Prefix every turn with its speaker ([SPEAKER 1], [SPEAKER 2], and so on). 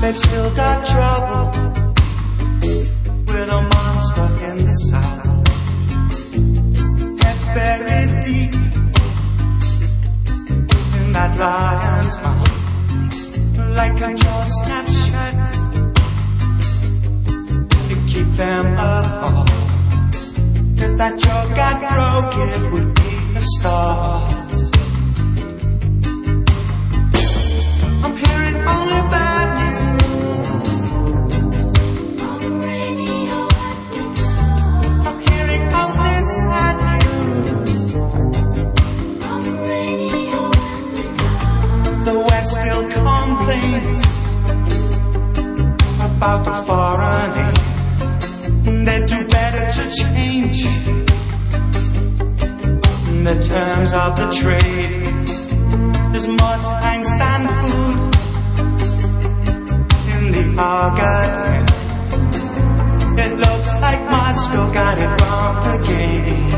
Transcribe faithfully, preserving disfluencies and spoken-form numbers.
[SPEAKER 1] they've still got trouble with a monster in the south. Heads buried deep in that lion's mouth, like a jaw snapped shut to keep them apart. If that jaw got broke, it would be a start. I'm hearing only bad news on the radio. I'm hearing only sad news on the radio. The West still complains about the foreign aid. They do better to change the terms of the trade. There's more tanks than food in the Argentine. It looks like Moscow got it wrong again.